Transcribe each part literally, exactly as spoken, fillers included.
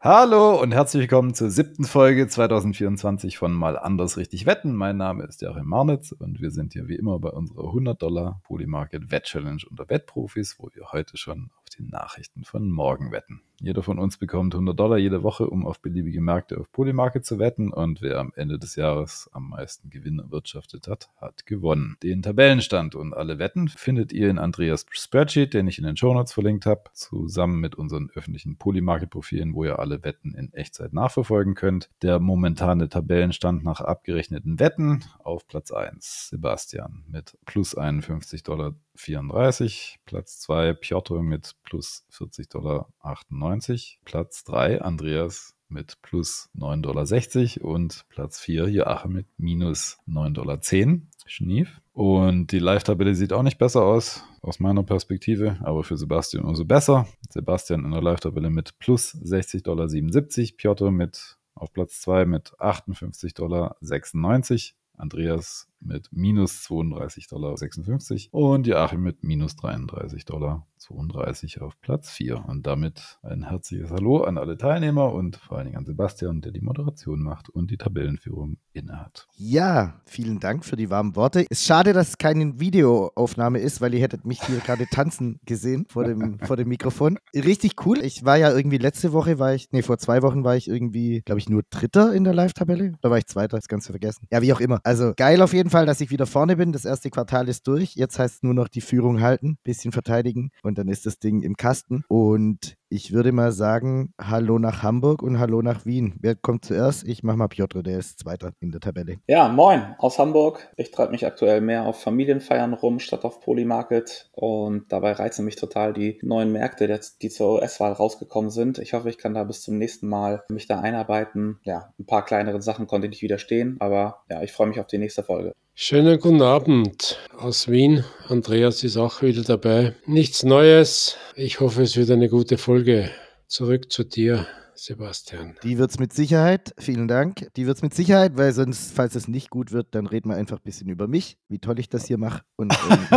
Hallo und herzlich willkommen zur siebten Folge zwanzig vierundzwanzig von Mal anders richtig wetten. Mein Name ist Joachim Marnitz und wir sind hier wie immer bei unserer hundert Dollar Polymarket Wett Challenge unter Wettprofis, wo wir heute schon auf die Nachrichten von morgen wetten. Jeder von uns bekommt hundert Dollar jede Woche, um auf beliebige Märkte auf Polymarket zu wetten, und wer am Ende des Jahres am meisten Gewinn erwirtschaftet hat, hat gewonnen. Den Tabellenstand und alle Wetten findet ihr in Andreas Spreadsheet, den ich in den Shownotes verlinkt habe, zusammen mit unseren öffentlichen Polymarket-Profilen, wo ihr alle Wetten in Echtzeit nachverfolgen könnt. Der momentane Tabellenstand nach abgerechneten Wetten: auf Platz eins Sebastian mit plus einundfünfzig Komma vierunddreißig Dollar, Platz zwei Piotr mit plus vierzig Komma achtundneunzig Dollar, Platz drei Andreas mit plus neun Komma sechzig Dollar und Platz vier Joachim mit minus neun Komma zehn Dollar. Schnief. Und die Live-Tabelle sieht auch nicht besser aus, aus meiner Perspektive, aber für Sebastian umso besser. Sebastian in der Live-Tabelle mit plus sechzig Komma siebenundsiebzig Dollar, Piotr mit auf Platz zwei mit achtundfünfzig Komma sechsundneunzig Dollar, Andreas mit minus zweiunddreißig Komma sechsundfünfzig Dollar und Joachim mit minus dreiunddreißig Komma zweiunddreißig Dollar auf Platz vier. Und damit ein herzliches Hallo an alle Teilnehmer und vor allen Dingen an Sebastian, der die Moderation macht und die Tabellenführung innehat. Ja, vielen Dank für die warmen Worte. Es ist schade, dass es keine Videoaufnahme ist, weil ihr hättet mich hier gerade tanzen gesehen vor dem, vor dem Mikrofon. Richtig cool. Ich war ja irgendwie letzte Woche, war ich, nee, vor zwei Wochen war ich irgendwie, glaube ich, nur Dritter in der Live-Tabelle. Da war ich Zweiter, das Ganze vergessen. Ja, wie auch immer. Also geil auf jeden Fall, dass ich wieder vorne bin. Das erste Quartal ist durch. Jetzt heißt es nur noch die Führung halten, bisschen verteidigen und dann ist das Ding im Kasten. Und ich würde mal sagen, hallo nach Hamburg und hallo nach Wien. Wer kommt zuerst? Ich mache mal Piotr, der ist Zweiter in der Tabelle. Ja, moin aus Hamburg. Ich treibe mich aktuell mehr auf Familienfeiern rum statt auf Polymarket und dabei reizen mich total die neuen Märkte, die zur U S-Wahl rausgekommen sind. Ich hoffe, ich kann da bis zum nächsten Mal mich da einarbeiten. Ja, ein paar kleinere Sachen konnte ich nicht widerstehen, aber ja, ich freue mich auf die nächste Folge. Schönen guten Abend aus Wien. Andreas ist auch wieder dabei. Nichts Neues. Ich hoffe, es wird eine gute Folge. Zurück zu dir, Sebastian. Die wird es mit Sicherheit. Vielen Dank. Die wird es mit Sicherheit, weil sonst, falls es nicht gut wird, dann reden wir einfach ein bisschen über mich, wie toll ich das hier mache. Und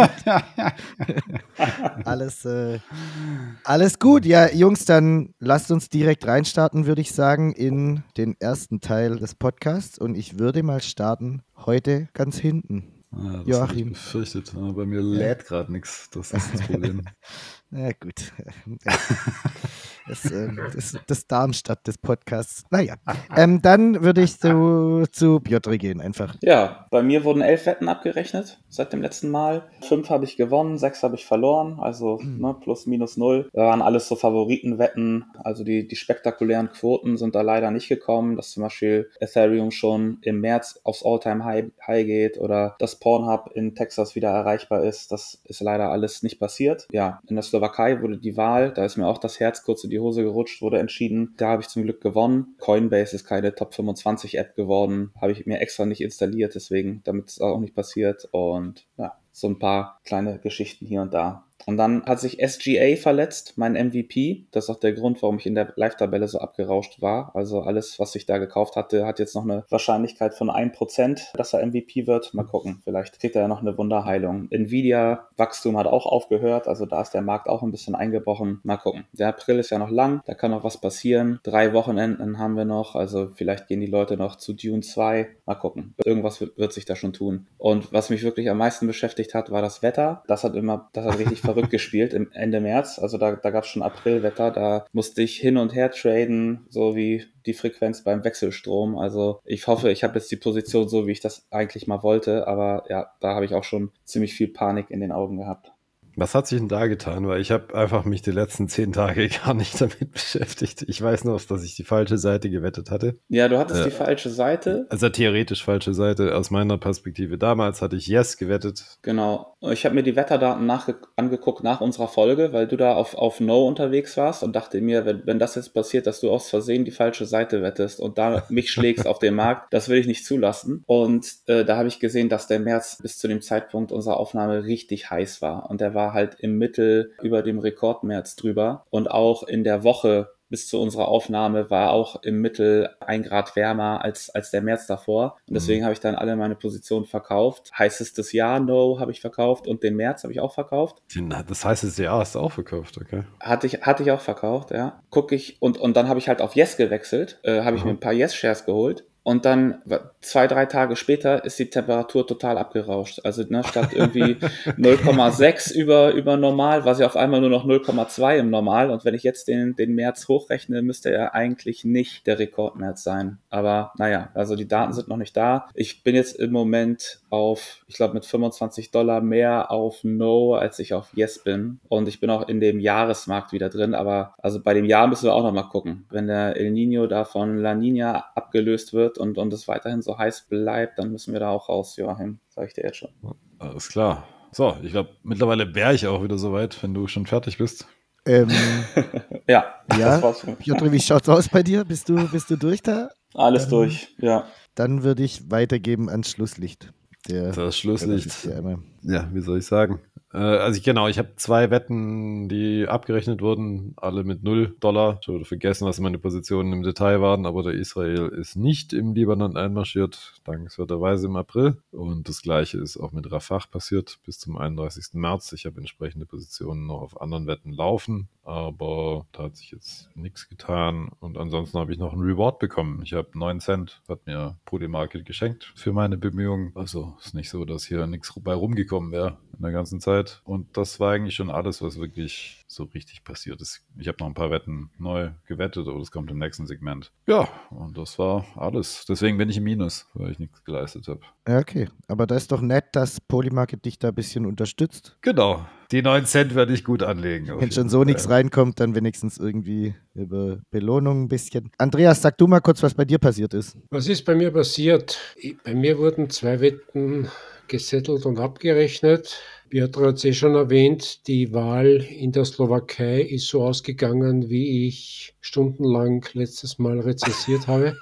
ähm, alles, äh, alles gut. Ja, Jungs, dann lasst uns direkt reinstarten, würde ich sagen, in den ersten Teil des Podcasts. Und ich würde mal starten heute ganz hinten. Ah, das habe ich befürchtet. Aber bei mir lädt gerade nichts. Das ist das Problem. Na gut. Das, ähm, das, das Darmstadt des Podcasts. Naja, ähm, dann würde ich zu, zu Piotr gehen einfach. Ja, bei mir wurden elf Wetten abgerechnet seit dem letzten Mal. Fünf habe ich gewonnen, sechs habe ich verloren, also ne, plus minus null. Da waren alles so Favoritenwetten, also die, die spektakulären Quoten sind da leider nicht gekommen, dass zum Beispiel Ethereum schon im März aufs All-Time-High High geht oder dass Pornhub in Texas wieder erreichbar ist. Das ist leider alles nicht passiert. Ja, in der Slowakei wurde die Wahl, da ist mir auch das Herz kurz in die Hose gerutscht, wurde entschieden. Da habe ich zum Glück gewonnen. Coinbase ist keine Top fünfundzwanzig App geworden, habe ich mir extra nicht installiert, deswegen, damit es auch nicht passiert. Und ja, so ein paar kleine Geschichten hier und da. Und dann hat sich S G A verletzt, mein M V P. Das ist auch der Grund, warum ich in der Live-Tabelle so abgerauscht war. Also alles, was ich da gekauft hatte, hat jetzt noch eine Wahrscheinlichkeit von ein Prozent, dass er M V P wird. Mal gucken, vielleicht kriegt er ja noch eine Wunderheilung. Nvidia-Wachstum hat auch aufgehört, also da ist der Markt auch ein bisschen eingebrochen. Mal gucken. Der April ist ja noch lang, da kann noch was passieren. Drei Wochenenden haben wir noch, also vielleicht gehen die Leute noch zu Dune zwei. Mal gucken. Irgendwas wird, wird sich da schon tun. Und was mich wirklich am meisten beschäftigt hat, war das Wetter. Das hat immer, das hat richtig verrückt gespielt im Ende März. Also da, da gab es schon Aprilwetter, da musste ich hin und her traden, so wie die Frequenz beim Wechselstrom. Also ich hoffe, ich habe jetzt die Position so, wie ich das eigentlich mal wollte, aber ja, da habe ich auch schon ziemlich viel Panik in den Augen gehabt. Was hat sich denn da getan? Weil ich habe einfach mich die letzten zehn Tage gar nicht damit beschäftigt. Ich weiß nur, dass ich die falsche Seite gewettet hatte. Ja, du hattest äh, die falsche Seite. Also theoretisch falsche Seite aus meiner Perspektive. Damals hatte ich Yes gewettet. Genau. Ich habe mir die Wetterdaten nachge- angeguckt nach unserer Folge, weil du da auf, auf No unterwegs warst und dachte mir, wenn, wenn das jetzt passiert, dass du aus Versehen die falsche Seite wettest und da mich schlägst auf den Markt, das will ich nicht zulassen. Und äh, da habe ich gesehen, dass der März bis zu dem Zeitpunkt unserer Aufnahme richtig heiß war. Und der war halt im Mittel über dem Rekordmärz drüber. Und auch in der Woche bis zu unserer Aufnahme war auch im Mittel ein Grad wärmer als, als der März davor. Und deswegen mhm. habe ich dann alle meine Positionen verkauft. Heißestes Jahr, No, habe ich verkauft und den März habe ich auch verkauft. Das heißeste Jahr hast du auch verkauft, okay. Hatte ich, hatte ich auch verkauft, ja. Guck ich, und, und dann habe ich halt auf Yes gewechselt, äh, habe ich mir ein paar Yes-Shares geholt. Und dann zwei, drei Tage später ist die Temperatur total abgerauscht. Also ne, statt irgendwie null Komma sechs über, über normal, war sie auf einmal nur noch null Komma zwei im Normal. Und wenn ich jetzt den, den März hochrechne, müsste er eigentlich nicht der Rekordmärz sein. Aber naja, also die Daten sind noch nicht da. Ich bin jetzt im Moment auf, ich glaube mit fünfundzwanzig Dollar mehr auf No, als ich auf Yes bin. Und ich bin auch in dem Jahresmarkt wieder drin. Aber also bei dem Jahr müssen wir auch noch mal gucken. Wenn der El Niño da von La Niña abgelöst wird, und, und es weiterhin so heiß bleibt, dann müssen wir da auch raus, Joachim, sag ich dir jetzt schon. Alles klar. So, ich glaube, mittlerweile wäre ich auch wieder soweit, wenn du schon fertig bist. Ähm, ja, ja, das war's für mich. Piotr, wie schaut's aus bei dir? Bist du, bist du durch da? Alles dann, durch, ja. Dann würde ich weitergeben ans Schlusslicht. Der, das Schlusslicht. Ja, wie soll ich sagen? Also ich, genau, ich habe zwei Wetten, die abgerechnet wurden, alle mit null Dollar. Ich habe vergessen, was meine Positionen im Detail waren, aber der Israel ist nicht im Libanon einmarschiert, dankenswerterweise im April. Und das Gleiche ist auch mit Rafah passiert bis zum einunddreißigsten März. Ich habe entsprechende Positionen noch auf anderen Wetten laufen, aber da hat sich jetzt nichts getan. Und ansonsten habe ich noch einen Reward bekommen. Ich habe neun Cent, hat mir Polymarket geschenkt für meine Bemühungen. Also ist nicht so, dass hier nichts bei rumgekommen wäre in der ganzen Zeit. Und das war eigentlich schon alles, was wirklich so richtig passiert ist. Ich habe noch ein paar Wetten neu gewettet, aber das kommt im nächsten Segment. Ja, und das war alles. Deswegen bin ich im Minus, weil ich nichts geleistet habe. Ja, okay. Aber das ist doch nett, dass Polymarket dich da ein bisschen unterstützt. Genau. Die neun Cent werde ich gut anlegen. Wenn schon so nichts reinkommt, dann wenigstens irgendwie über Belohnung ein bisschen. Andreas, sag du mal kurz, was bei dir passiert ist. Was ist bei mir passiert? Bei mir wurden zwei Wetten gesettelt und abgerechnet. Piotr hat es eh schon erwähnt, die Wahl in der Slowakei ist so ausgegangen, wie ich stundenlang letztes Mal rezensiert habe.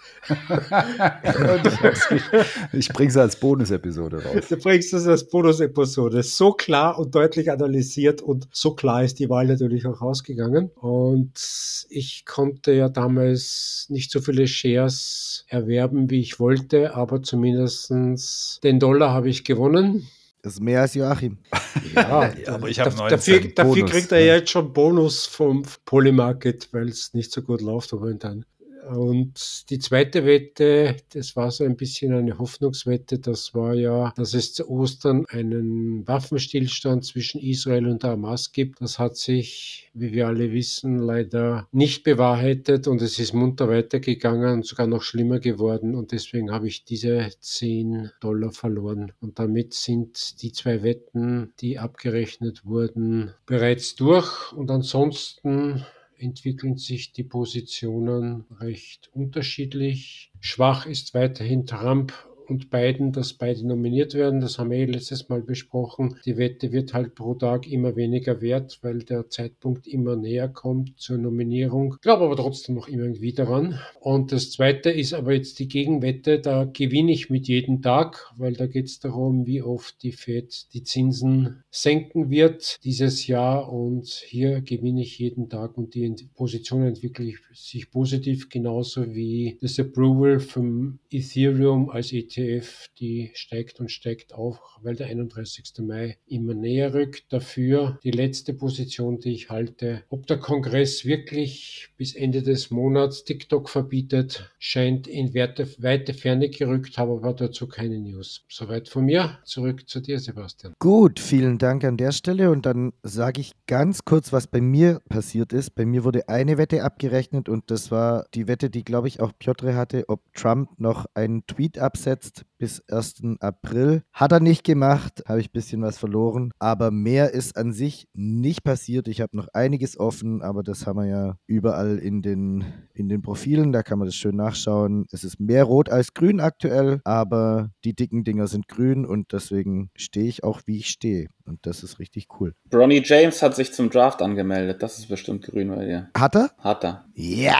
Ich bringe es als Bonus-Episode raus. Du bringst es als Bonus-Episode. So klar und deutlich analysiert und so klar ist die Wahl natürlich auch ausgegangen. Und ich konnte ja damals nicht so viele Shares erwerben, wie ich wollte, aber zumindest den Dollar habe ich gewonnen. Das ist mehr als Joachim. Ja, ja aber ich habe neun dafür, Cent dafür Bonus, kriegt er ja jetzt schon Bonus vom Polymarket, weil es nicht so gut läuft momentan. Und die zweite Wette, das war so ein bisschen eine Hoffnungswette, das war ja, dass es zu Ostern einen Waffenstillstand zwischen Israel und der Hamas gibt. Das hat sich, wie wir alle wissen, leider nicht bewahrheitet und es ist munter weitergegangen und sogar noch schlimmer geworden und deswegen habe ich diese zehn Dollar verloren. Und damit sind die zwei Wetten, die abgerechnet wurden, bereits durch und ansonsten entwickeln sich die Positionen recht unterschiedlich. Schwach ist weiterhin Trump und Biden, dass beide nominiert werden. Das haben wir eh letztes Mal besprochen. Die Wette wird halt pro Tag immer weniger wert, weil der Zeitpunkt immer näher kommt zur Nominierung. Ich glaube aber trotzdem noch irgendwie daran. Und das Zweite ist aber jetzt die Gegenwette. Da gewinne ich mit jedem Tag, weil da geht es darum, wie oft die Fed die Zinsen senken wird dieses Jahr. Und hier gewinne ich jeden Tag und die Position entwickelt sich positiv, genauso wie das Approval vom Ethereum als E T F, die steigt und steigt auch, weil der einunddreißigsten Mai immer näher rückt. Dafür die letzte Position, die ich halte. Ob der Kongress wirklich bis Ende des Monats TikTok verbietet, scheint in weite, weite Ferne gerückt, habe aber dazu keine News. Soweit von mir. Zurück zu dir, Sebastian. Gut, vielen Dank an der Stelle und dann sage ich ganz kurz, was bei mir passiert ist. Bei mir wurde eine Wette abgerechnet und das war die Wette, die, glaube ich, auch Piotr hatte, ob Trump noch einen Tweet absetzt bis ersten April. Hat er nicht gemacht, habe ich ein bisschen was verloren, aber mehr ist an sich nicht passiert. Ich habe noch einiges offen, aber das haben wir ja überall in den, in den Profilen, da kann man das schön nachschauen. Es ist mehr rot als grün aktuell, aber die dicken Dinger sind grün und deswegen stehe ich auch, wie ich stehe und das ist richtig cool. Bronny James hat sich zum Draft angemeldet, das ist bestimmt grün bei dir. Hat er? Hat er. Ja!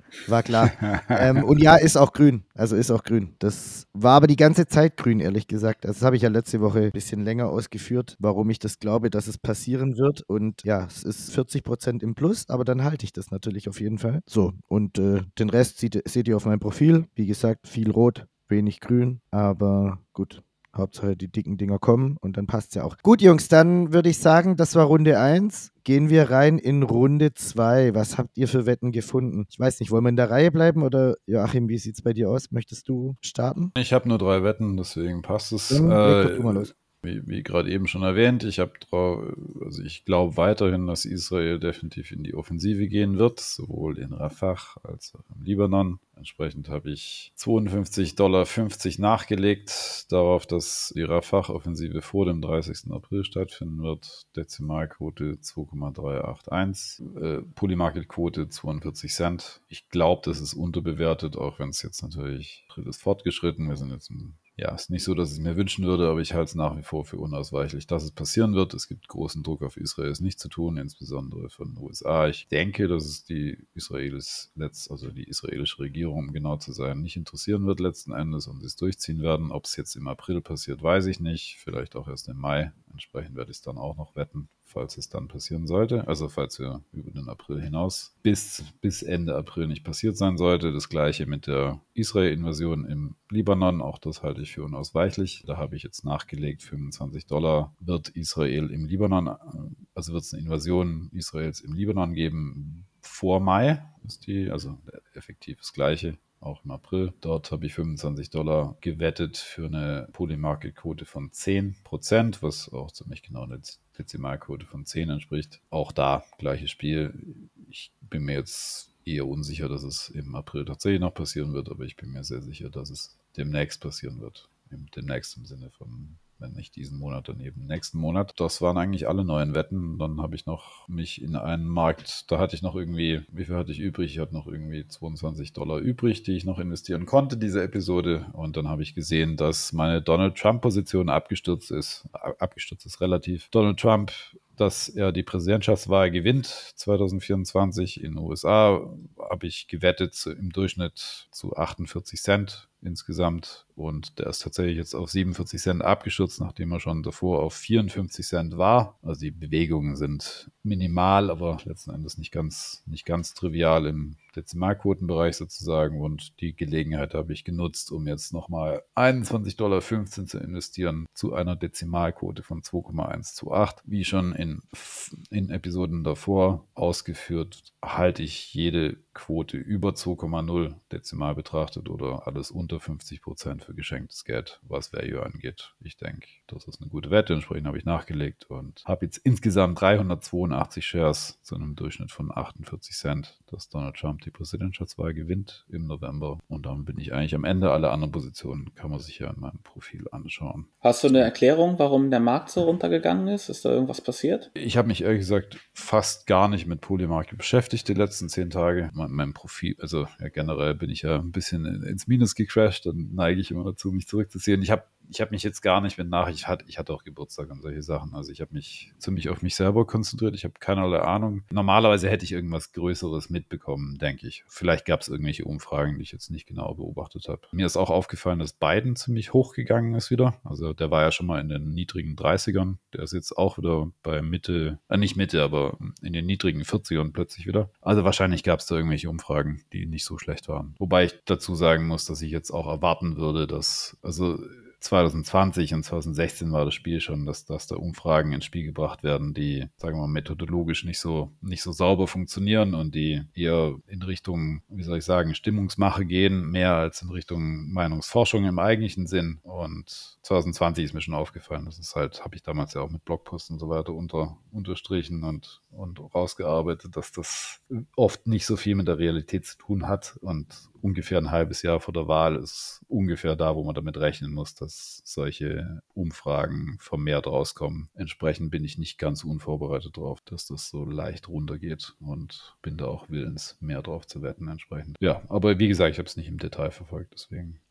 War klar. ähm, und ja, ist auch grün. Also ist auch grün. Das war aber die ganze Zeit grün, ehrlich gesagt. Also das habe ich ja letzte Woche ein bisschen länger ausgeführt, warum ich das glaube, dass es passieren wird. Und ja, es ist vierzig Prozent im Plus, aber dann halte ich das natürlich auf jeden Fall. So, und äh, den Rest seht, seht ihr auf meinem Profil. Wie gesagt, viel rot, wenig grün, aber gut. Hauptsache die dicken Dinger kommen und dann passt es ja auch. Gut, Jungs, dann würde ich sagen, das war Runde eins. Gehen wir rein in Runde zwei. Was habt ihr für Wetten gefunden? Ich weiß nicht, wollen wir in der Reihe bleiben oder Joachim, wie sieht es bei dir aus? Möchtest du starten? Ich habe nur drei Wetten, deswegen passt es. Dann leg doch du mal Äh, los. wie, wie gerade eben schon erwähnt, ich habe drauf, also ich glaube weiterhin, dass Israel definitiv in die Offensive gehen wird, sowohl in Rafah als auch im Libanon. Entsprechend habe ich zweiundfünfzig Dollar fünfzig nachgelegt darauf, dass die Rafah-Offensive vor dem dreißigsten April stattfinden wird. Dezimalquote zwei Komma drei acht eins, äh, Polymarket-Quote zweiundvierzig Cent. Ich glaube, das ist unterbewertet, auch wenn es jetzt natürlich April ist fortgeschritten. Wir sind jetzt im Ja, ist nicht so, dass ich es mir wünschen würde, aber ich halte es nach wie vor für unausweichlich, dass es passieren wird. Es gibt großen Druck auf Israel, es nicht zu tun, insbesondere von den U S A. Ich denke, dass es die Israelis, letzt, also die israelische Regierung, um genau zu sein, nicht interessieren wird letzten Endes und sie es durchziehen werden. Ob es jetzt im April passiert, weiß ich nicht. Vielleicht auch erst im Mai. Entsprechend werde ich es dann auch noch wetten, falls es dann passieren sollte. Also falls wir über den April hinaus bis, bis Ende April nicht passiert sein sollte. Das gleiche mit der Israel-Invasion im Libanon. Auch das halte ich für unausweichlich. Da habe ich jetzt nachgelegt, fünfundzwanzig Dollar wird Israel im Libanon, also wird es eine Invasion Israels im Libanon geben vor Mai. Ist die, also effektiv das gleiche. Auch im April. Dort habe ich fünfundzwanzig Dollar gewettet für eine Polymarket-Quote von zehn Prozent, was auch ziemlich genau eine Dezimalquote von zehn entspricht. Auch da gleiches Spiel. Ich bin mir jetzt eher unsicher, dass es im April tatsächlich noch passieren wird, aber ich bin mir sehr sicher, dass es demnächst passieren wird. Demnächst im Sinne von, wenn nicht diesen Monat, dann eben nächsten Monat. Das waren eigentlich alle neuen Wetten. Dann habe ich noch mich in einen Markt, da hatte ich noch irgendwie, wie viel hatte ich übrig? Ich hatte noch irgendwie zweiundzwanzig Dollar übrig, die ich noch investieren konnte, diese Episode. Und dann habe ich gesehen, dass meine Donald Trump-Position abgestürzt ist. Abgestürzt ist relativ. Donald Trump, dass er die Präsidentschaftswahl gewinnt zwanzig vierundzwanzig in den U S A, habe ich gewettet im Durchschnitt zu achtundvierzig Cent insgesamt und der ist tatsächlich jetzt auf siebenundvierzig Cent abgestürzt, nachdem er schon davor auf vierundfünfzig Cent war. Also die Bewegungen sind minimal, aber letzten Endes nicht ganz, nicht ganz trivial im Dezimalquotenbereich sozusagen und die Gelegenheit habe ich genutzt, um jetzt nochmal einundzwanzig Dollar fünfzehn zu investieren zu einer Dezimalquote von zwei Komma eins zwei acht. Wie schon in, in Episoden davor ausgeführt, halte ich jede Quote über zwei Komma null dezimal betrachtet oder alles unter fünfzig Prozent für geschenktes Geld, was Value angeht. Ich denke, das ist eine gute Wette. Entsprechend habe ich nachgelegt und habe jetzt insgesamt dreihundertzweiundachtzig Shares zu einem Durchschnitt von achtundvierzig Cent, dass Donald Trump die Präsidentschaftswahl gewinnt im November. Und dann bin ich eigentlich am Ende. Alle anderen Positionen kann man sich ja in meinem Profil anschauen. Hast du eine Erklärung, warum der Markt so runtergegangen ist? Ist da irgendwas passiert? Ich habe mich ehrlich gesagt fast gar nicht mit Polymarket beschäftigt die letzten zehn Tage. Mein, mein Profil, also ja, generell bin ich ja ein bisschen ins Minus gecrashed, dann neige ich immer dazu, mich zurückzuziehen. Ich habe ich habe mich jetzt gar nicht mit Nachricht, ich hatte, ich hatte auch Geburtstag und solche Sachen. Also ich habe mich ziemlich auf mich selber konzentriert. Ich habe keinerlei Ahnung. Normalerweise hätte ich irgendwas Größeres mitbekommen, denke ich. Vielleicht gab es irgendwelche Umfragen, die ich jetzt nicht genau beobachtet habe. Mir ist auch aufgefallen, dass Biden ziemlich hochgegangen ist wieder. Also der war ja schon mal in den niedrigen dreißigern. Der ist jetzt auch wieder bei Mitte, äh nicht Mitte, aber in den niedrigen vierzigern plötzlich wieder. Also wahrscheinlich gab es da irgendwelche Umfragen, die nicht so schlecht waren. Wobei ich dazu sagen muss, dass ich jetzt auch erwarten würde, dass, also zwanzig zwanzig und zwanzig sechzehn war das Spiel schon, dass, dass da Umfragen ins Spiel gebracht werden, die, sagen wir mal, methodologisch nicht so, nicht so sauber funktionieren und die eher in Richtung, wie soll ich sagen, Stimmungsmache gehen, mehr als in Richtung Meinungsforschung im eigentlichen Sinn. Und zwanzig zwanzig ist mir schon aufgefallen, das ist halt, habe ich damals ja auch mit Blogposts und so weiter unter, unterstrichen und, und rausgearbeitet, dass das oft nicht so viel mit der Realität zu tun hat und ungefähr ein halbes Jahr vor der Wahl ist ungefähr da, wo man damit rechnen muss, dass solche Umfragen vermehrt rauskommen. Entsprechend bin ich nicht ganz unvorbereitet darauf, dass das so leicht runtergeht und bin da auch willens, mehr drauf zu wetten entsprechend. Ja, aber wie gesagt, ich habe es nicht im Detail verfolgt, deswegen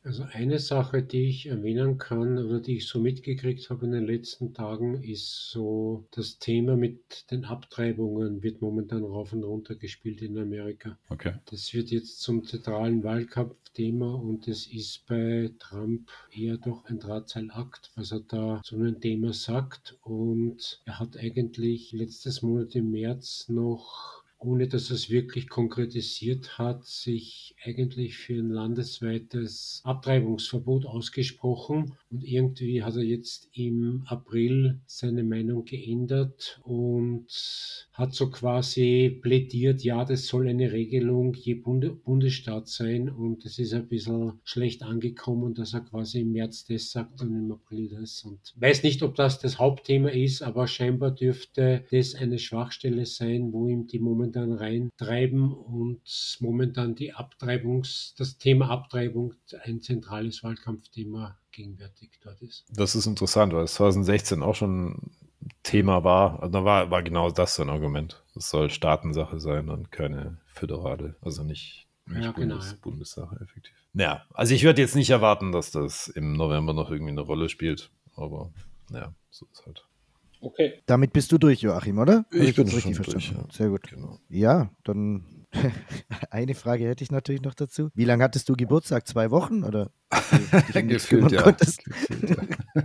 Also eine Sache, die ich erwähnen kann oder die ich so mitgekriegt habe in den letzten Tagen, ist so das Thema mit den Abtreibungen wird momentan rauf und runter gespielt in Amerika. Okay. Das wird jetzt zum zentralen Wahlkampfthema und es ist bei Trump eher doch ein Drahtseilakt, was er da zu einem Thema sagt. Und er hat eigentlich letztes Monat im März noch, ohne dass er es wirklich konkretisiert hat, sich eigentlich für ein landesweites Abtreibungsverbot ausgesprochen. Und irgendwie hat er jetzt im April seine Meinung geändert und hat so quasi plädiert, ja, das soll eine Regelung je Bund Bundesstaat sein. Und es ist ein bisschen schlecht angekommen, dass er quasi im März das sagt und im April das. Und weiß nicht, ob das das Hauptthema ist, aber scheinbar dürfte das eine Schwachstelle sein, wo ihm die momentan reintreiben und momentan die Abtreibungs, das Thema Abtreibung ein zentrales Wahlkampfthema gegenwärtig dort ist. Das ist interessant, weil es zwanzig sechzehn auch schon Thema war. Also da war, war genau das so ein Argument. Es soll Staatensache sein und keine föderale, also nicht, nicht Ja, Bundes, genau, ja. Bundessache effektiv. Ja, also ich würde jetzt nicht erwarten, dass das im November noch irgendwie eine Rolle spielt, aber ja, so ist halt. Okay. Damit bist du durch, Joachim, oder? Ich Hab bin das schon richtig durch, verstanden? ja. Sehr gut. Genau. Ja, dann eine Frage hätte ich natürlich noch dazu. Wie lange hattest du Geburtstag? Zwei Wochen? Oder dass du dich um nichts kümmern Gefühlt, ja. konntest? Gefühlt, ja.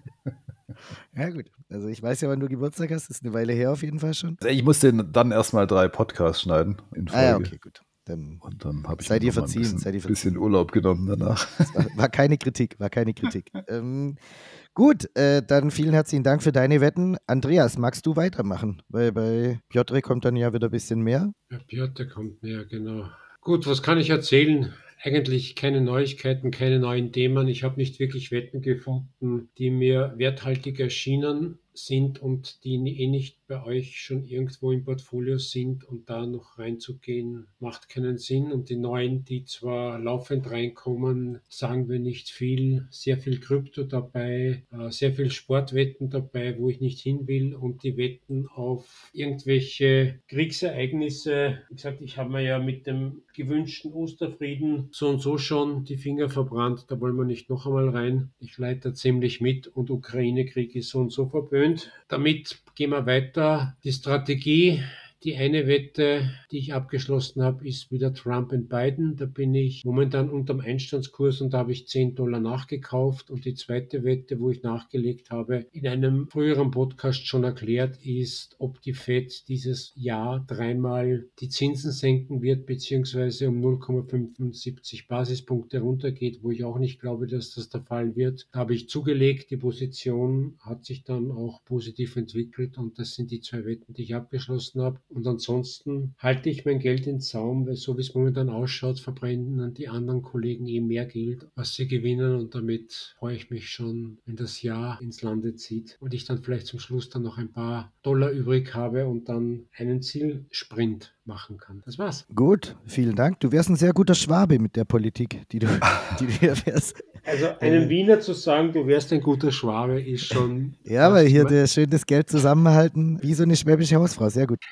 Ja gut, also ich weiß ja, wann du Geburtstag hast. Das ist eine Weile her auf jeden Fall schon. Also ich musste dann erstmal drei Podcasts schneiden in Folge. Ah ja, okay, gut. Dann Und dann habe ich Seid mir ihr noch mal ein verziehen, bisschen, seid ihr bisschen verziehen. Urlaub genommen danach. das war, war keine Kritik, war keine Kritik. ähm, gut, äh, dann vielen herzlichen Dank für deine Wetten. Andreas, magst du weitermachen? Weil bei Piotr kommt dann ja wieder ein bisschen mehr. Ja, Piotr kommt näher, genau. Gut, was kann ich erzählen? Eigentlich keine Neuigkeiten, keine neuen Themen. Ich habe nicht wirklich Wetten gefunden, die mir werthaltig erschienen sind und die eh nicht bei euch schon irgendwo im Portfolio sind und da noch reinzugehen, macht keinen Sinn. Und die neuen, die zwar laufend reinkommen, sagen wir nicht viel. Sehr viel Krypto dabei, äh, sehr viel Sportwetten dabei, wo ich nicht hin will und die Wetten auf irgendwelche Kriegsereignisse. Wie gesagt, ich habe mir ja mit dem gewünschten Osterfrieden so und so schon die Finger verbrannt, da wollen wir nicht noch einmal rein. Ich leite ziemlich mit und Ukraine-Krieg ist so und so verböhnt. Damit gehen wir weiter. Die Strategie, die eine Wette, die ich abgeschlossen habe, ist wieder Trump und Biden. Da bin ich momentan unterm Einstandskurs und da habe ich zehn Dollar nachgekauft. Und die zweite Wette, wo ich nachgelegt habe, in einem früheren Podcast schon erklärt, ist, ob die Fed dieses Jahr dreimal die Zinsen senken wird, beziehungsweise um null Komma fünfundsiebzig Basispunkte runtergeht, wo ich auch nicht glaube, dass das der Fall wird. Da habe ich zugelegt. Die Position hat sich dann auch positiv entwickelt und das sind die zwei Wetten, die ich abgeschlossen habe. Und ansonsten halte ich mein Geld in Zaum, weil so wie es momentan ausschaut, verbrennen die anderen Kollegen eh mehr Geld, was sie gewinnen und damit freue ich mich schon, wenn das Jahr ins Lande zieht und ich dann vielleicht zum Schluss dann noch ein paar Dollar übrig habe und dann einen Zielsprint machen kann. Das war's. Gut, vielen Dank. Du wärst ein sehr guter Schwabe mit der Politik, die du, die du hier wärst. Also einem Wiener zu sagen, du wärst ein guter Schwabe, ist schon... Ja, weil hier der schön das Geld zusammenhalten, wie so eine schwäbische Hausfrau. Sehr gut.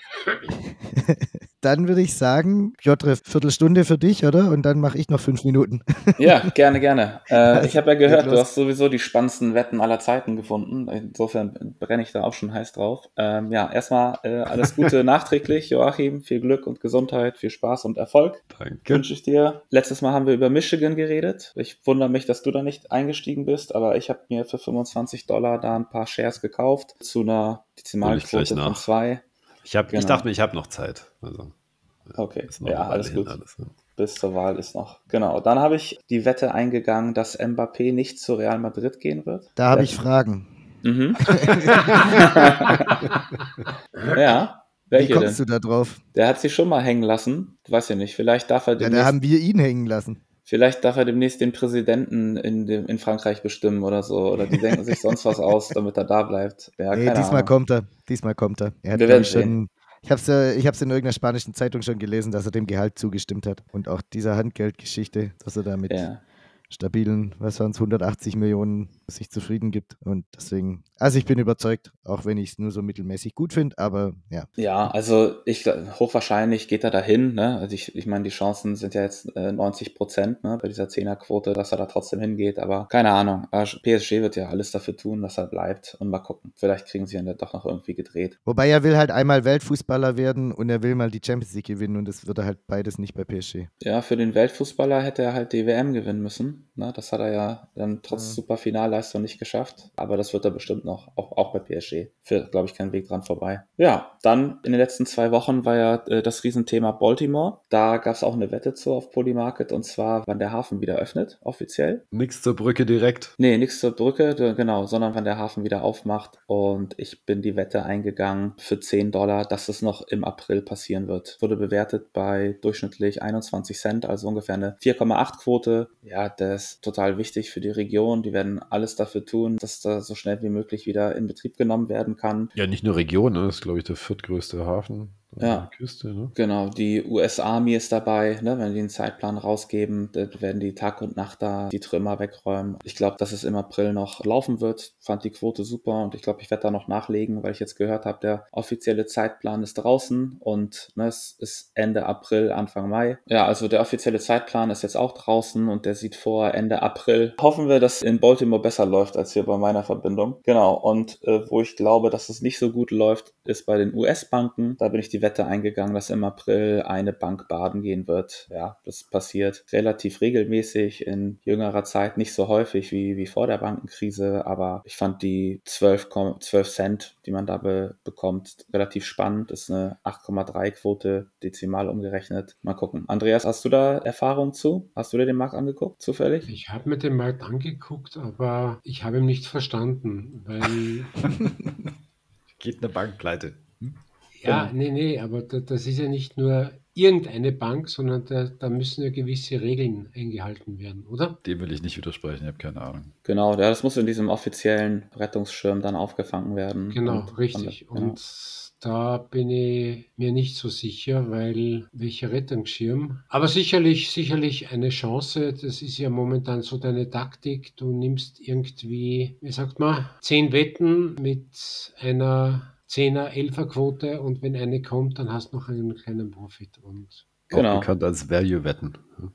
Dann würde ich sagen, Piotr, Viertelstunde für dich, oder? Und dann mache ich noch fünf Minuten. Ja, gerne, gerne. Äh, Also, ich habe ja gehört, leg du los. hast sowieso die spannendsten Wetten aller Zeiten gefunden. Insofern brenne ich da auch schon heiß drauf. Ähm, ja, erstmal äh, alles Gute nachträglich, Joachim. Viel Glück und Gesundheit, viel Spaß und Erfolg. Danke. Wünsche ich dir. Letztes Mal haben wir über Michigan geredet. Ich wundere mich, dass du da nicht eingestiegen bist, aber ich habe mir für fünfundzwanzig Dollar da ein paar Shares gekauft zu einer Hol ich gleich Dezimalquote nach. von zwei. Ich, hab, ich Genau. dachte mir, ich habe noch Zeit. Also, Okay, ist noch ja, eine Weile alles hin gut. alles, ne? Bis zur Wahl ist noch. Genau. Dann habe ich die Wette eingegangen, dass Mbappé nicht zu Real Madrid gehen wird. Da habe Der- ich Fragen. Mhm. Ja, Wie welche kommst denn? du da drauf? Der hat sich schon mal hängen lassen. Weiß ja nicht. Vielleicht darf er Ja, demnächst, da haben wir ihn hängen lassen. vielleicht darf er demnächst den Präsidenten in, dem, in Frankreich bestimmen oder so. Oder die denken sich sonst was aus, damit er da bleibt. Ja, Nee, keine diesmal Ahnung. kommt er. Diesmal kommt er. Er hat, Wir glaube werden ich, schon. Ich habe es ja, ich hab's in irgendeiner spanischen Zeitung schon gelesen, dass er dem Gehalt zugestimmt hat. Und auch dieser Handgeldgeschichte, dass er damit Ja. stabilen, was waren es, hundertachtzig Millionen sich zufrieden gibt. Und deswegen, also ich bin überzeugt, auch wenn ich es nur so mittelmäßig gut finde, aber ja. Ja, also ich hochwahrscheinlich geht er dahin, ne? Also ich, ich meine, die Chancen sind ja jetzt äh, neunzig Prozent, ne, bei dieser Zehnerquote, dass er da trotzdem hingeht, aber keine Ahnung. P S G wird ja alles dafür tun, dass er bleibt und mal gucken. Vielleicht kriegen sie ihn ja doch noch irgendwie gedreht. Wobei er will halt einmal Weltfußballer werden und er will mal die Champions League gewinnen und das wird er halt beides nicht bei P S G. Ja, für den Weltfußballer hätte er halt die W M gewinnen müssen. Ne? Das hat er ja dann trotz Ja. super Finalleistung nicht geschafft. Aber das wird er bestimmt noch, auch, auch bei P S G. Führt, glaube ich, kein Weg dran vorbei. Ja, dann in den letzten zwei Wochen war ja äh, das Riesenthema Baltimore. Da gab es auch eine Wette zu auf Polymarket und zwar, wann der Hafen wieder öffnet, offiziell. Nix zur Brücke direkt. Nee, nichts zur Brücke, d- genau, sondern wann der Hafen wieder aufmacht. Und ich bin die Wette eingegangen für zehn Dollar, dass es noch im April passieren wird. Wurde bewertet bei durchschnittlich einundzwanzig Cent, also ungefähr eine vier Komma acht Quote. Ja, das ist total wichtig für die Region. Die werden alles dafür tun, dass da so schnell wie möglich wieder in Betrieb genommen werden kann. Ja, nicht nur Region, ne? Das ist, glaube ich, der viertgrößte Hafen an Ja. der Küste, ne? Genau, die U S Army ist dabei, ne, wenn die einen Zeitplan rausgeben, dann werden die Tag und Nacht da die Trümmer wegräumen. Ich glaube, dass es im April noch laufen wird, fand die Quote super und ich glaube, ich werde da noch nachlegen, weil ich jetzt gehört habe, der offizielle Zeitplan ist draußen und ne, es ist Ende April, Anfang Mai. Ja, also der offizielle Zeitplan ist jetzt auch draußen und der sieht vor Ende April. Hoffen wir, dass in Baltimore besser läuft als hier bei meiner Verbindung. Genau, und äh, wo ich glaube, dass es nicht so gut läuft, ist bei den U S-Banken. Da bin ich die Wette eingegangen, dass im April eine Bank baden gehen wird. Ja, das passiert relativ regelmäßig, in jüngerer Zeit nicht so häufig wie, wie vor der Bankenkrise, aber ich fand die zwölf, zwölf Cent, die man da be bekommt, relativ spannend. Das ist eine acht Komma drei Quote, dezimal umgerechnet. Mal gucken. Andreas, hast du da Erfahrung zu? Hast du dir den Markt angeguckt, zufällig? Ich habe mir den Markt angeguckt, aber ich habe ihn nicht verstanden, weil Geht eine Bank pleite. Hm? ja, Genau. nee, nee, aber da, das ist ja nicht nur irgendeine Bank, sondern da, da müssen ja gewisse Regeln eingehalten werden, oder? Dem will ich nicht widersprechen, ich habe keine Ahnung. Genau, ja, das muss in diesem offiziellen Rettungsschirm dann aufgefangen werden. Genau, und, richtig. Und, genau. Und da bin ich mir nicht so sicher, weil welcher Rettungsschirm. Aber sicherlich, sicherlich eine Chance. Das ist ja momentan so deine Taktik. Du nimmst irgendwie, wie sagt man, zehn Wetten mit einer Zehner, Elfer Quote und wenn eine kommt, dann hast du noch einen kleinen Profit. Und Auch Genau. bekannt als Value-Wetten.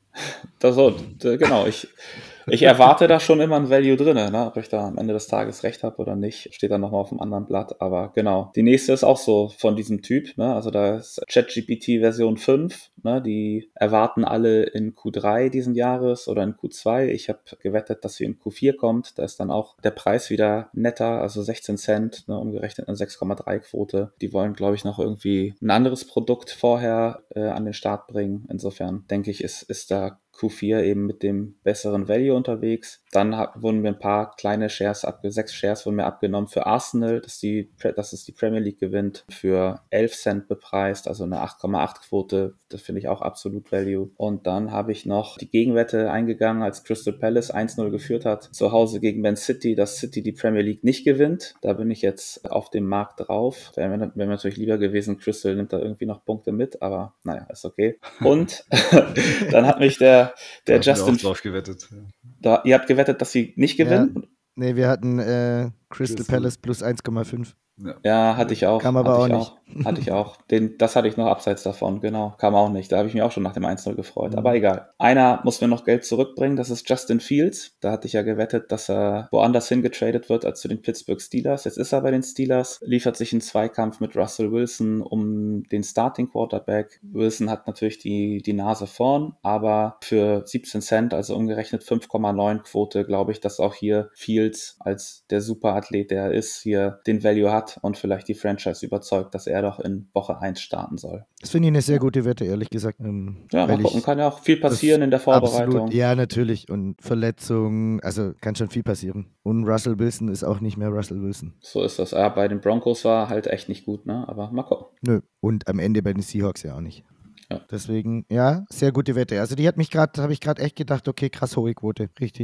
Das so, d- genau, ich, ich erwarte da schon immer ein Value drin, ne? Ob ich da am Ende des Tages recht habe oder nicht, steht dann nochmal auf dem anderen Blatt. Aber genau, die nächste ist auch so von diesem Typ. Ne? Also da ist ChatGPT Version fünf. Ne? Die erwarten alle in Q drei diesen Jahres oder in Q zwei. Ich habe gewettet, dass sie in Q vier kommt. Da ist dann auch der Preis wieder netter, also sechzehn Cent, ne? Umgerechnet eine sechs Komma drei Quote. Die wollen, glaube ich, noch irgendwie ein anderes Produkt vorher äh, an den Start bringen. Insofern denke ich, ist, ist da Q vier eben mit dem besseren Value unterwegs. Dann hat, wurden mir ein paar kleine Shares abge, sechs Shares wurden mir abgenommen für Arsenal, dass die, dass es die Premier League gewinnt, für elf Cent bepreist, also eine acht Komma acht Quote. Das finde ich auch absolut Value. Und dann habe ich noch die Gegenwette eingegangen, als Crystal Palace eins null geführt hat, zu Hause gegen Man City, dass City die Premier League nicht gewinnt. Da bin ich jetzt auf dem Markt drauf. Wäre mir, wäre mir natürlich lieber gewesen, Crystal nimmt da irgendwie noch Punkte mit, aber naja, ist okay. Und dann hat mich der, der Da haben wir Justin, auch drauf gewettet. da, ihr habt gewettet, dass sie nicht gewinnen? Nee, wir hatten äh, Crystal Crystal. Palace plus eins Komma fünf. Ja, Ja, hatte ich auch. Kam aber hatte auch ich auch. Hatte ich auch. Den, das hatte ich noch abseits davon, genau. Kam auch nicht. Da habe ich mich auch schon nach dem eins null gefreut. Mhm. Aber egal. Einer muss mir noch Geld zurückbringen, das ist Justin Fields. Da hatte ich ja gewettet, dass er woanders hingetradet wird als zu den Pittsburgh Steelers. Jetzt ist er bei den Steelers, liefert sich einen Zweikampf mit Russell Wilson um den Starting Quarterback. Wilson hat natürlich die, die Nase vorn, aber für siebzehn Cent, also umgerechnet fünf Komma neun Quote, glaube ich, dass auch hier Fields als der Superathlet, der er ist, hier den Value hat und vielleicht die Franchise überzeugt, dass er doch in Woche eins starten soll. Das finde ich eine sehr gute Wette, ehrlich gesagt. Ähm, Ja, mal weil gucken, ich kann ja auch viel passieren das in der Vorbereitung. Absolut, ja, natürlich. Und Verletzungen, also kann schon viel passieren. Und Russell Wilson ist auch nicht mehr Russell Wilson. So ist das. Ja, bei den Broncos war halt echt nicht gut, ne? Aber mal gucken. Nö. Und am Ende bei den Seahawks ja auch nicht. Ja. Deswegen, ja, sehr gute Wette. Also die hat mich gerade, habe ich gerade echt gedacht, okay, krass hohe Quote. Richtig,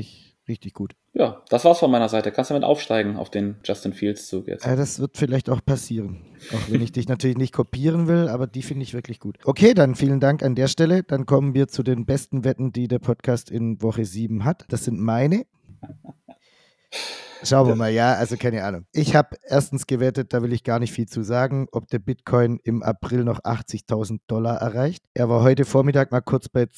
richtig gut. Ja, das war's von meiner Seite. Kannst du damit aufsteigen auf den Justin Fields-Zug jetzt? Äh, das wird vielleicht auch passieren. Auch wenn ich dich natürlich nicht kopieren will, aber die finde ich wirklich gut. Okay, dann vielen Dank an der Stelle. Dann kommen wir zu den besten Wetten, die der Podcast in Woche sieben hat. Das sind meine. Schauen wir mal, ja, also keine Ahnung. Ich habe erstens gewettet, da will ich gar nicht viel zu sagen, ob der Bitcoin im April noch achtzigtausend Dollar erreicht. Er war heute Vormittag mal kurz bei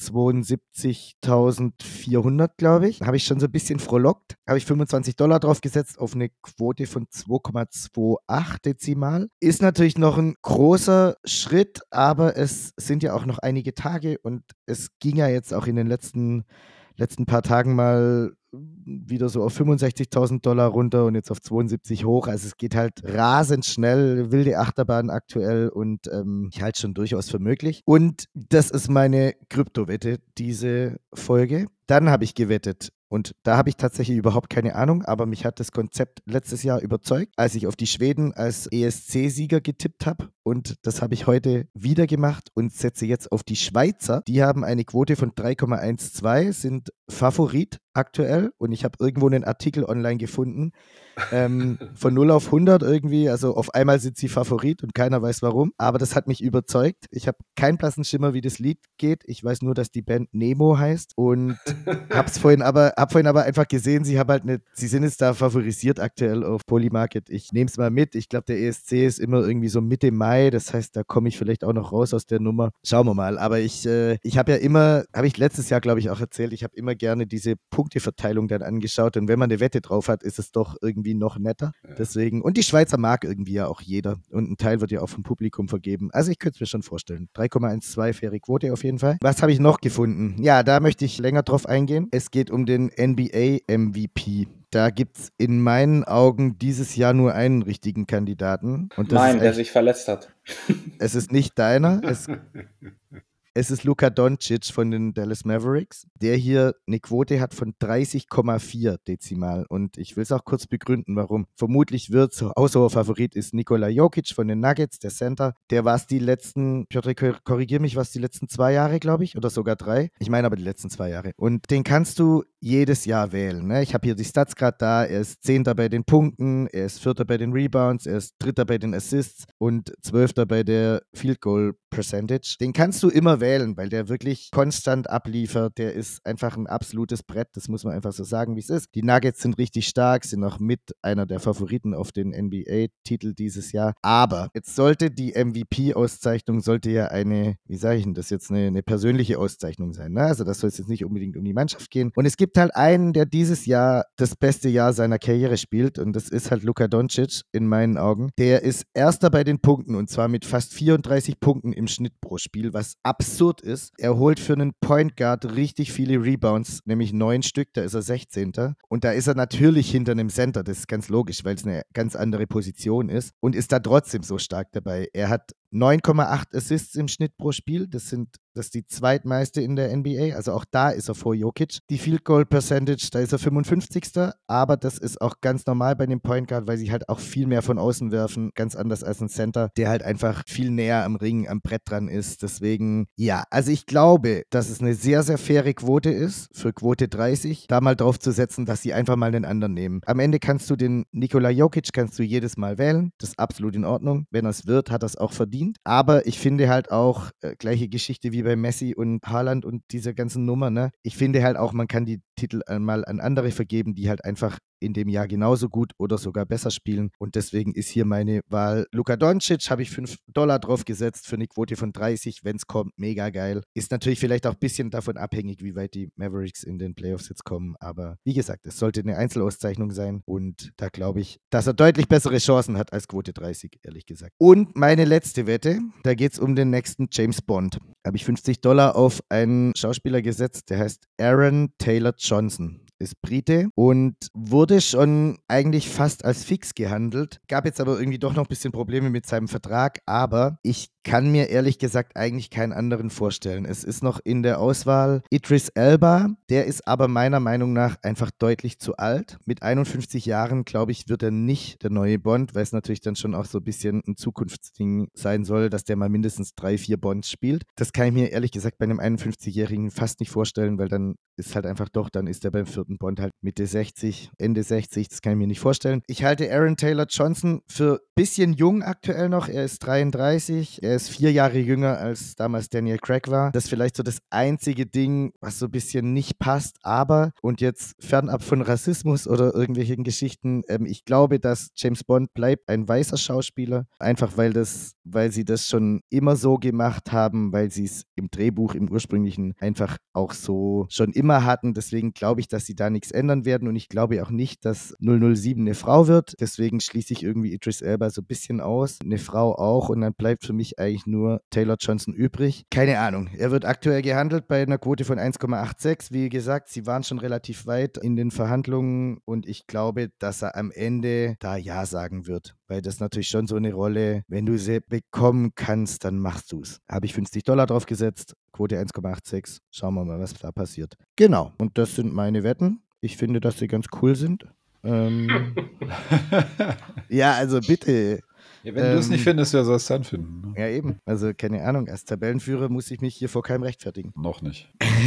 zweiundsiebzigtausendvierhundert, glaube ich. Da habe ich schon so ein bisschen frohlockt. Habe ich fünfundzwanzig Dollar drauf gesetzt auf eine Quote von zwei Komma achtundzwanzig Dezimal. Ist natürlich noch ein großer Schritt, aber es sind ja auch noch einige Tage und es ging ja jetzt auch in den letzten letzten paar Tagen mal wieder so auf fünfundsechzigtausend Dollar runter und jetzt auf zweiundsiebzig hoch. Also es geht halt rasend schnell, wilde Achterbahn aktuell und ähm, ich halte es schon durchaus für möglich. Und das ist meine Kryptowette, diese Folge. Dann habe ich gewettet. Und da habe ich tatsächlich überhaupt keine Ahnung, aber mich hat das Konzept letztes Jahr überzeugt, als ich auf die Schweden als E S C-Sieger getippt habe. Und das habe ich heute wieder gemacht und setze jetzt auf die Schweizer. Die haben eine Quote von drei Komma zwölf, sind Favorit aktuell. Und ich habe irgendwo einen Artikel online gefunden, ähm, von null auf hundert irgendwie. Also auf einmal sind sie Favorit und keiner weiß warum. Aber das hat mich überzeugt. Ich habe keinen blassen Schimmer, wie das Lied geht. Ich weiß nur, dass die Band Nemo heißt und hab's vorhin aber, hab vorhin aber einfach gesehen, sie haben halt eine, sie sind jetzt da favorisiert aktuell auf Polymarket. Ich nehme es mal mit. Ich glaube, der E S C ist immer irgendwie so Mitte Mai. Das heißt, da komme ich vielleicht auch noch raus aus der Nummer. Schauen wir mal. Aber ich, äh, ich habe ja immer, habe ich letztes Jahr, glaube ich, auch erzählt, ich habe immer gerne diese Punkteverteilung dann angeschaut. Und wenn man eine Wette drauf hat, ist es doch irgendwie noch netter. Ja. Deswegen, und die Schweizer mag irgendwie ja auch jeder. Und ein Teil wird ja auch vom Publikum vergeben. Also ich könnte es mir schon vorstellen. drei Komma zwölf faire Quote auf jeden Fall. Was habe ich noch gefunden? Ja, da möchte ich länger drauf eingehen. Es geht um den N B A M V P. Da gibt es in meinen Augen dieses Jahr nur einen richtigen Kandidaten. Und das Nein, ist der sich verletzt hat. Es ist nicht deiner. Es Es ist Luka Doncic von den Dallas Mavericks, der hier eine Quote hat von dreißig Komma vier Dezimal. Und ich will es auch kurz begründen, warum. Vermutlich wird so außer Favorit ist Nikola Jokic von den Nuggets, der Center. Der war es die letzten, Piotr, korrigier mich, was die letzten zwei Jahre, glaube ich, oder sogar drei. Ich meine aber die letzten zwei Jahre. Und den kannst du jedes Jahr wählen. Ne? Ich habe hier die Stats gerade da. Er ist Zehnter bei den Punkten, er ist Vierter bei den Rebounds, er ist Dritter bei den Assists und Zwölfter bei der Field Goal Percentage. Den kannst du immer wählen, weil der wirklich konstant abliefert. Der ist einfach ein absolutes Brett. Das muss man einfach so sagen, wie es ist. Die Nuggets sind richtig stark, sind auch mit einer der Favoriten auf den N B A-Titel dieses Jahr. Aber jetzt sollte die M V P-Auszeichnung sollte ja eine, wie sage ich denn das jetzt, eine, eine persönliche Auszeichnung sein. Ne? Also das soll es jetzt nicht unbedingt um die Mannschaft gehen. Und es gibt halt einen, der dieses Jahr das beste Jahr seiner Karriere spielt und das ist halt Luka Doncic in meinen Augen. Der ist Erster bei den Punkten und zwar mit fast vierunddreißig Punkten im Schnitt pro Spiel, was absurd ist. Er holt für einen Point Guard richtig viele Rebounds, nämlich neun Stück, da ist er sechzehnter Und da ist er natürlich hinter einem Center, das ist ganz logisch, weil es eine ganz andere Position ist und ist da trotzdem so stark dabei. Er hat neun Komma acht Assists im Schnitt pro Spiel, das sind das ist die zweitmeiste in der N B A, also auch da ist er vor Jokic. Die Field Goal Percentage, da ist er fünfundfünfzigster aber das ist auch ganz normal bei dem Point Guard, weil sie halt auch viel mehr von außen werfen, ganz anders als ein Center, der halt einfach viel näher am Ring, am Brett dran ist. Deswegen, ja, also ich glaube, dass es eine sehr, sehr faire Quote ist, für Quote dreißig, da mal drauf zu setzen, dass sie einfach mal einen anderen nehmen. Am Ende kannst du den Nikola Jokic kannst du jedes Mal wählen, das ist absolut in Ordnung. Wenn er es wird, hat er es auch verdient. Aber ich finde halt auch, äh, gleiche Geschichte wie bei Messi und Haaland und dieser ganzen Nummer, ne? Ich finde halt auch, man kann die Titel mal an andere vergeben, die halt einfach in dem Jahr genauso gut oder sogar besser spielen. Und deswegen ist hier meine Wahl Luka Doncic, habe ich fünf Dollar drauf gesetzt für eine Quote von dreißig, wenn es kommt, mega geil. Ist natürlich vielleicht auch ein bisschen davon abhängig, wie weit die Mavericks in den Playoffs jetzt kommen. Aber wie gesagt, es sollte eine Einzelauszeichnung sein und da glaube ich, dass er deutlich bessere Chancen hat als Quote dreißig, ehrlich gesagt. Und meine letzte Wette, da geht es um den nächsten James Bond. Habe ich fünfzig Dollar auf einen Schauspieler gesetzt, der heißt Aaron Taylor Johnson. Ist Brite und wurde schon eigentlich fast als fix gehandelt. Gab jetzt aber irgendwie doch noch ein bisschen Probleme mit seinem Vertrag, aber ich kann mir ehrlich gesagt eigentlich keinen anderen vorstellen. Es ist noch in der Auswahl Idris Elba, der ist aber meiner Meinung nach einfach deutlich zu alt. Mit einundfünfzig Jahren, glaube ich, wird er nicht der neue Bond, weil es natürlich dann schon auch so ein bisschen ein Zukunftsding sein soll, dass der mal mindestens drei, vier Bonds spielt. Das kann ich mir ehrlich gesagt bei einem einundfünfzigjährigen fast nicht vorstellen, weil dann ist halt einfach doch, dann ist er beim vierten Bond halt Mitte sechzig, Ende sechzig, das kann ich mir nicht vorstellen. Ich halte Aaron Taylor Johnson für ein bisschen jung aktuell noch, er ist dreiunddreißig, er ist vier Jahre jünger als damals Daniel Craig war. Das ist vielleicht so das einzige Ding, was so ein bisschen nicht passt, aber, und jetzt fernab von Rassismus oder irgendwelchen Geschichten, ähm, ich glaube, dass James Bond bleibt ein weißer Schauspieler, einfach weil das, weil sie das schon immer so gemacht haben, weil sie es im Drehbuch, im ursprünglichen einfach auch so schon immer hatten. Deswegen glaube ich, dass sie da nichts ändern werden und ich glaube auch nicht, dass null null sieben eine Frau wird. Deswegen schließe ich irgendwie Idris Elba so ein bisschen aus, eine Frau auch und dann bleibt für mich eigentlich nur Taylor Johnson übrig. Keine Ahnung. Er wird aktuell gehandelt bei einer Quote von eins Komma sechsundachtzig. Wie gesagt, sie waren schon relativ weit in den Verhandlungen und ich glaube, dass er am Ende da Ja sagen wird. Weil das natürlich schon so eine Rolle, wenn du sie bekommen kannst, dann machst du es. Habe ich fünfzig Dollar drauf gesetzt, Quote eins Komma sechsundachtzig. Schauen wir mal, was da passiert. Genau, und das sind meine Wetten. Ich finde, dass sie ganz cool sind. Ähm, ja, also bitte. Ja, wenn ähm, du es nicht findest, wer soll es dann finden? Ne? Ja, eben. Also keine Ahnung, als Tabellenführer muss ich mich hier vor keinem rechtfertigen. Noch nicht.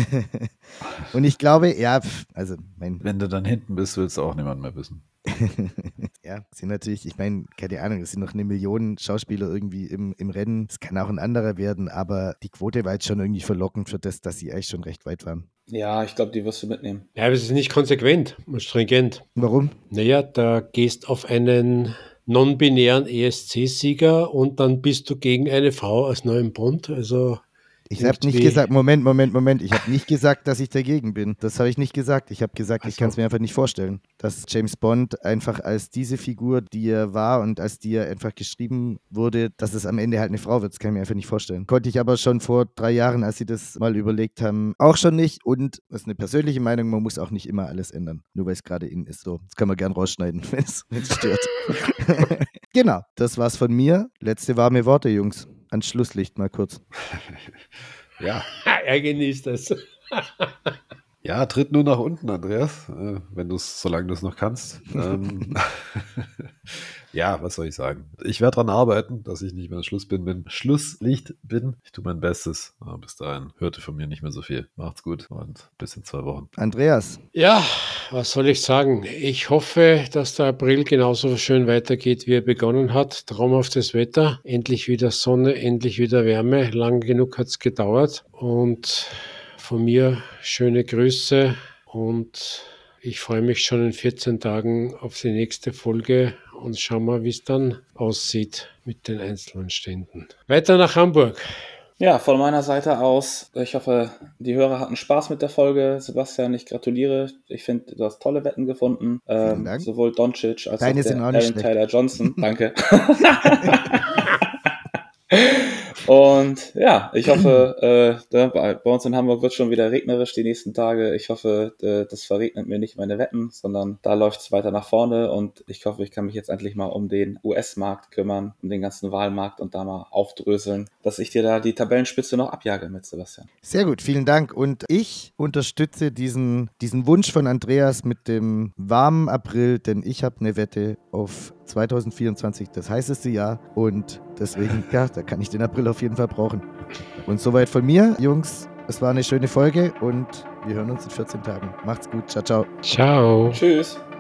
Und ich glaube, ja, also mein... Wenn du dann hinten bist, willst du auch niemand mehr wissen. Ja, sind natürlich, ich meine, keine Ahnung, es sind noch eine Million Schauspieler irgendwie im, im Rennen. Es kann auch ein anderer werden, aber die Quote war jetzt schon irgendwie verlockend für das, dass sie eigentlich schon recht weit waren. Ja, ich glaube, die wirst du mitnehmen. Ja, aber es ist nicht konsequent und stringent. Warum? Naja, da gehst auf einen non-binären E S C-Sieger und dann bist du gegen eine Frau als neuen Bond. Also ich habe nicht gesagt, Moment, Moment, Moment, ich habe nicht gesagt, dass ich dagegen bin. Das habe ich nicht gesagt. Ich habe gesagt, ich kann es mir einfach nicht vorstellen, dass James Bond einfach als diese Figur, die er war und als die er einfach geschrieben wurde, dass es am Ende halt eine Frau wird. Das kann ich mir einfach nicht vorstellen. Konnte ich aber schon vor drei Jahren, als sie das mal überlegt haben, auch schon nicht. Und das ist eine persönliche Meinung, man muss auch nicht immer alles ändern, nur weil es gerade in ist. So, das kann man gern rausschneiden, wenn es stört. Genau, das war's von mir. Letzte warme Worte, Jungs. Ans Schlusslicht mal kurz. Ja. Er genießt es. Ja, tritt nur nach unten, Andreas, äh, wenn du es, solange du es noch kannst. ähm, ja, was soll ich sagen? Ich werde daran arbeiten, dass ich nicht mehr Schluss bin, bin Schlusslicht bin. Ich tue mein Bestes. Aber bis dahin hörte von mir nicht mehr so viel. Macht's gut und bis in zwei Wochen. Andreas. Ja, was soll ich sagen? Ich hoffe, dass der April genauso schön weitergeht, wie er begonnen hat. Traumhaftes Wetter, endlich wieder Sonne, endlich wieder Wärme. Lang genug hat es gedauert und von mir schöne Grüße und ich freue mich schon in vierzehn Tagen auf die nächste Folge und schauen mal, wie es dann aussieht mit den einzelnen Ständen. Weiter nach Hamburg. Ja, von meiner Seite aus, ich hoffe, die Hörer hatten Spaß mit der Folge. Sebastian, ich gratuliere. Ich finde, du hast tolle Wetten gefunden. Ähm, sowohl Doncic als Deine auch der sind auch nicht Aaron schlecht. Taylor Johnson. Danke. Und ja, ich hoffe, äh, bei uns in Hamburg wird schon wieder regnerisch die nächsten Tage. Ich hoffe, äh, das verregnet mir nicht meine Wetten, sondern da läuft es weiter nach vorne und ich hoffe, ich kann mich jetzt endlich mal um den U S-Markt kümmern, um den ganzen Wahlmarkt und da mal aufdröseln, dass ich dir da die Tabellenspitze noch abjage mit Sebastian. Sehr gut, vielen Dank. Und ich unterstütze diesen, diesen Wunsch von Andreas mit dem warmen April, denn ich habe eine Wette auf zwanzig vierundzwanzig, das heißeste Jahr. Und deswegen, ja, da kann ich den April auf jeden Fall brauchen. Und soweit von mir, Jungs. Es war eine schöne Folge und wir hören uns in vierzehn Tagen. Macht's gut. Ciao, ciao. Ciao. Tschüss.